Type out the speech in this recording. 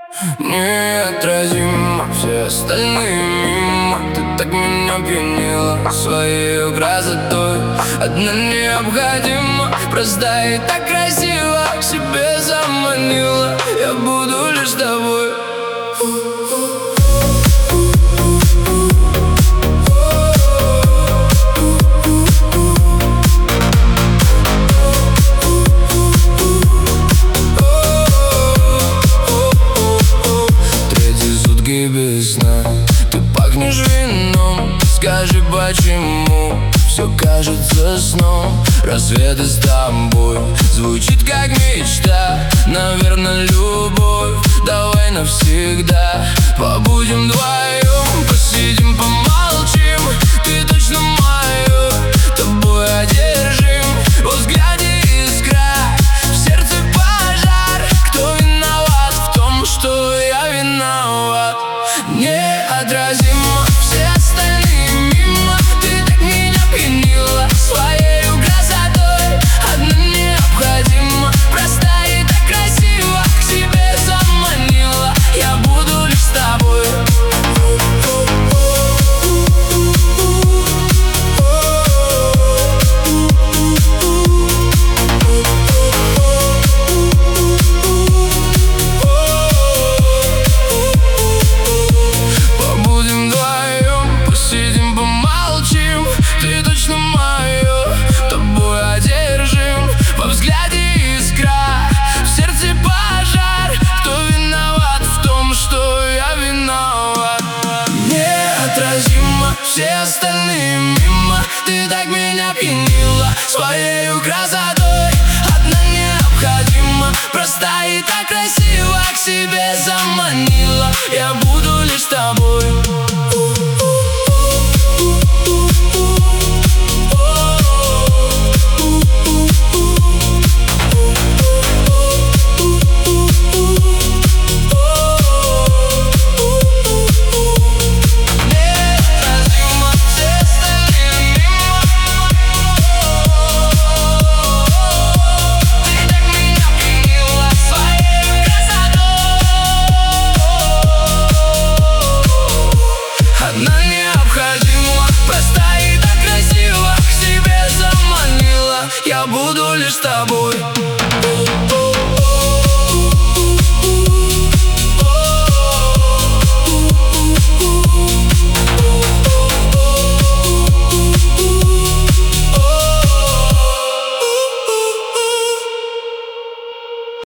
Неотразимо, все остальные мимо. Ты так меня пьянила своей красотой. Одна необходима, простая и так красиво. К себе заманила, я буду лишь тобой. Без сна, ты пахнешь вином. Скажи, почему все кажется сном? Рассветы с тобой звучит как мечта. Наверное, любовь, давай навсегда побудем вдвоем, посидим, помолчим. Ты точно мое, тобой одержим. Во взгляде искра, в сердце пожар. Кто виноват в том, что я виноват? Неотразимо, все остальные мимо. Ты так меня пьянила своей красотой. Одна необходима, простая и так красиво. К себе заманила, я буду лишь с тобой. Все остальные мимо. Ты так меня пьянила своей красотой. Одна необходима, простая и так красиво. К себе заманила, я